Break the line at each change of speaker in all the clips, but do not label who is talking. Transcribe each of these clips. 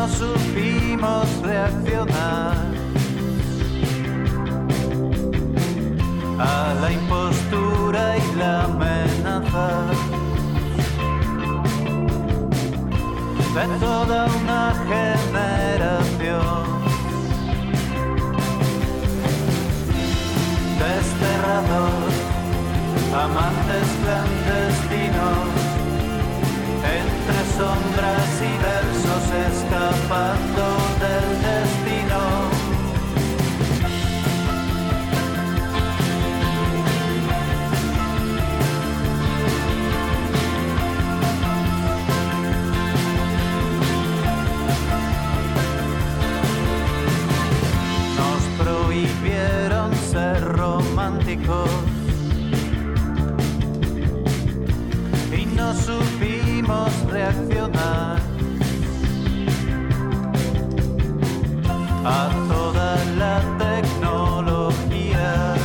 no supimos reaccionar a la impostura y la amenaza de toda una generación. Desterrados, amantes clandestinos, entre sombras y versos escapando del destino. Nos prohibieron ser románticos y no supimos reaccionar a toda la tecnología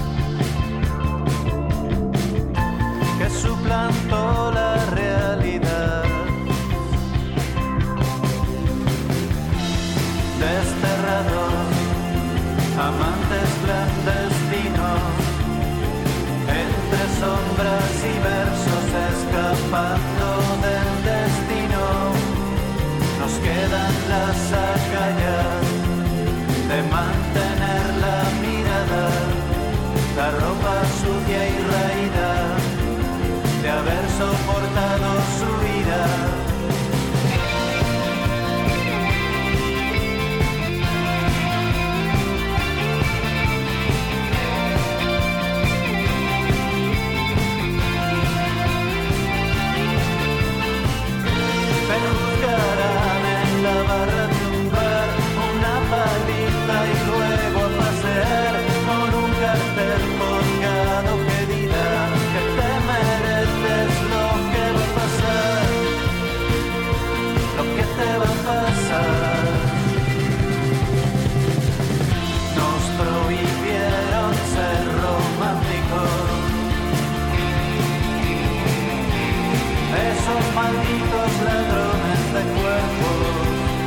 que suplantó la realidad. Desterrados, amantes clandestinos, entre sombras y versos escapando del destino. Nos quedan las agallas de mantener la mirada, la ropa sucia y raída de haber soportado su ira. Juzgarán en la barra de un bar una paliza y luego a pasear con un cartel colgado que dirá que te mereces lo que va a pasar, lo que te va a pasar. Nos prohibieron ser románticos, esos malditos ladrones de cuerpos.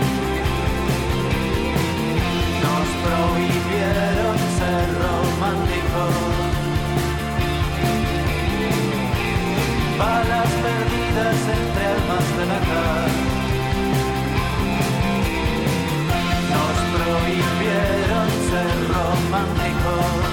Nos prohibieron ser románticos. Balas perdidas entre almas de la cara. Nos prohibieron ser románticos.